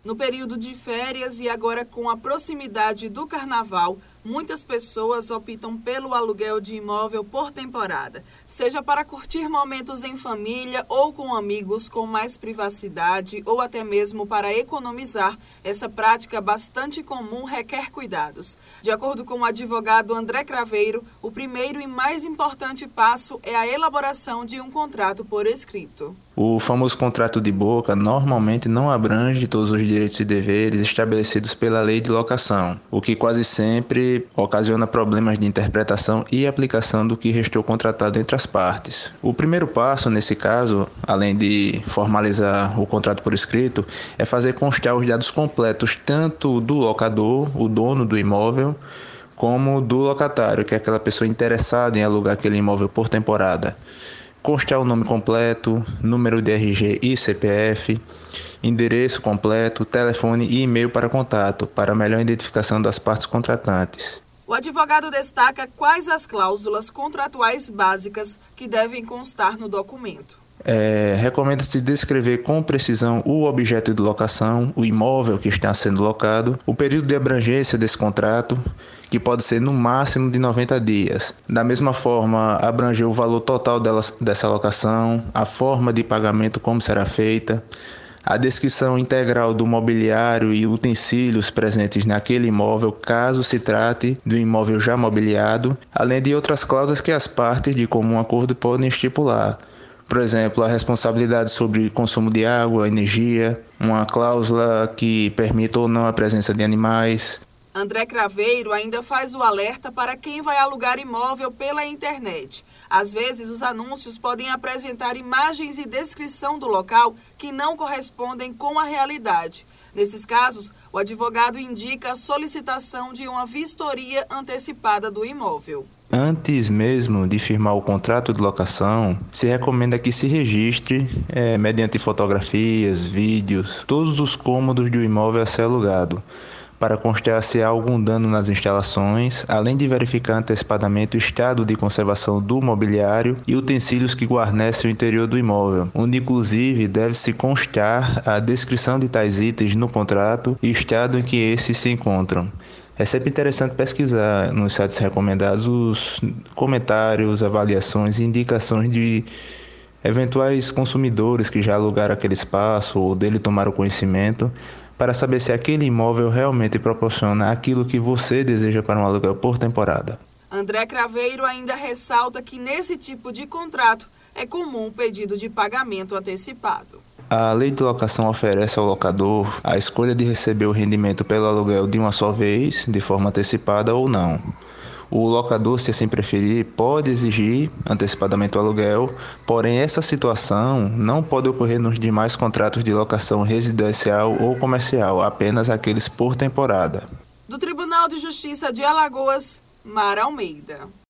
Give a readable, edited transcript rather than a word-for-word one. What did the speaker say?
No período de férias e agora com a proximidade do carnaval, muitas pessoas optam pelo aluguel de imóvel por temporada, seja para curtir momentos em família ou com amigos com mais privacidade ou até mesmo para economizar. Essa prática bastante comum requer cuidados. De acordo com o advogado André Craveiro, o primeiro e mais importante passo é a elaboração de um contrato por escrito. O famoso contrato de boca normalmente não abrange todos os direitos e deveres estabelecidos pela lei de locação, o que quase sempre ocasiona problemas de interpretação e aplicação do que restou contratado entre as partes. O primeiro passo, nesse caso, além de formalizar o contrato por escrito, é fazer constar os dados completos tanto do locador, o dono do imóvel, como do locatário, que é aquela pessoa interessada em alugar aquele imóvel por temporada. Constar o nome completo, número de RG e CPF, endereço completo, telefone e e-mail para contato, para melhor identificação das partes contratantes. O advogado destaca quais as cláusulas contratuais básicas que devem constar no documento. Recomenda-se descrever com precisão o objeto de locação, o imóvel que está sendo locado, o período de abrangência desse contrato, que pode ser no máximo de 90 dias. Da mesma forma, abranger o valor total dessa locação, a forma de pagamento, como será feita, a descrição integral do mobiliário e utensílios presentes naquele imóvel, caso se trate do imóvel já mobiliado, além de outras cláusulas que as partes de comum acordo podem estipular. Por exemplo, a responsabilidade sobre consumo de água, energia, uma cláusula que permita ou não a presença de animais. André Craveiro ainda faz o alerta para quem vai alugar imóvel pela internet. Às vezes, os anúncios podem apresentar imagens e descrição do local que não correspondem com a realidade. Nesses casos, o advogado indica a solicitação de uma vistoria antecipada do imóvel. Antes mesmo de firmar o contrato de locação, se recomenda que se registre, mediante fotografias, vídeos, todos os cômodos do imóvel a ser alugado, para constar se há algum dano nas instalações, além de verificar antecipadamente o estado de conservação do mobiliário e utensílios que guarnecem o interior do imóvel, onde inclusive deve-se constar a descrição de tais itens no contrato e o estado em que esses se encontram. É sempre interessante pesquisar nos sites recomendados os comentários, avaliações e indicações de eventuais consumidores que já alugaram aquele espaço ou dele tomaram conhecimento, para saber se aquele imóvel realmente proporciona aquilo que você deseja para um aluguel por temporada. André Craveiro ainda ressalta que nesse tipo de contrato é comum o pedido de pagamento antecipado. A lei de locação oferece ao locador a escolha de receber o rendimento pelo aluguel de uma só vez, de forma antecipada ou não. O locador, se assim preferir, pode exigir antecipadamente o aluguel, porém essa situação não pode ocorrer nos demais contratos de locação residencial ou comercial, apenas aqueles por temporada. Do Tribunal de Justiça de Alagoas, Mara Almeida.